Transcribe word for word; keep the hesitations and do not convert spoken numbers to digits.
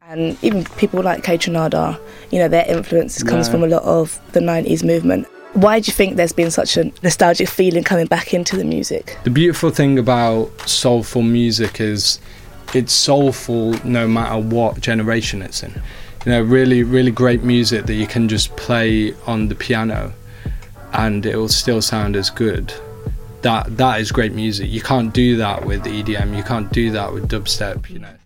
And even people like Kaytranada, you know, their influence comes Yeah. from a lot of the nineties movement. Why do you think there's been such a nostalgic feeling coming back into the music? The beautiful thing about soulful music is it's soulful no matter what generation it's in. You know, really, really great music that you can just play on the piano and it will still sound as good. That that is great music. You can't do that with E D M, you can't do that with dubstep, you know.